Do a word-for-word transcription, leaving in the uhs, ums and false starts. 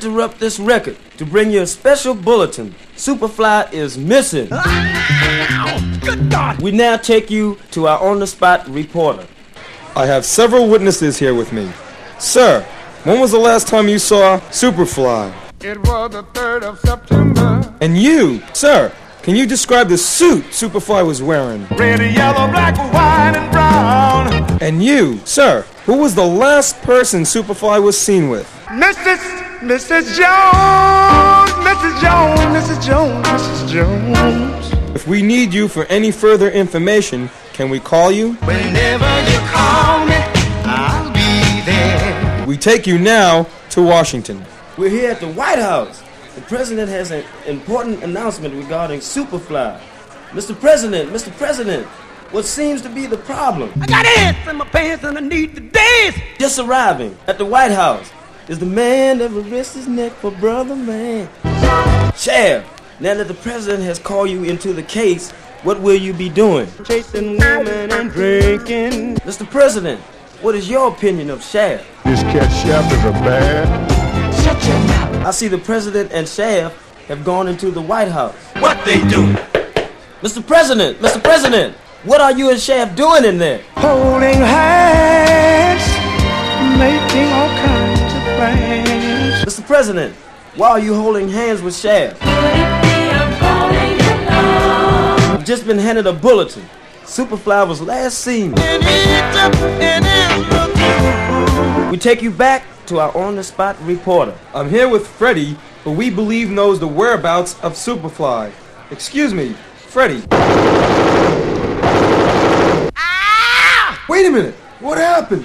interrupt this record to bring you a special bulletin. Superfly is missing. Good God! We now take you to our on-the-spot reporter. I have several witnesses here with me. Sir, when was the last time you saw Superfly? It was the third of September. And you, sir, can you describe the suit Superfly was wearing? Red, yellow, black, white, and brown. And you, sir, who was the last person Superfly was seen with? Missus Missus Jones, Missus Jones, Missus Jones, Missus Jones. If we need you for any further information, can we call you? Whenever you call me, I'll be there. We take you now to Washington. We're here at the White House. The President has an important announcement regarding Superfly. Mister President, Mister President, what seems to be the problem? I got ants in my pants and I need to dance. Just arriving at the White House is the man that will risk his neck for brother man. Sheriff, now that the President has called you into the case, what will you be doing? Chasing women and drinking. Mister President, what is your opinion of Sheriff? This cat Shaft is a bad. Shut your mouth. I see the President and Sheriff have gone into the White House. What they do? Mister President, Mister President, what are you and Sheriff doing in there? Holding hands, making all kinds of plans. Mister President, why are you holding hands with Sheriff? I've just been handed a bulletin. Superfly was last seen. We take you back to our on-the-spot reporter. I'm here with Freddy, who we believe knows the whereabouts of Superfly. Excuse me, Freddy. Ah! Wait a minute, what happened?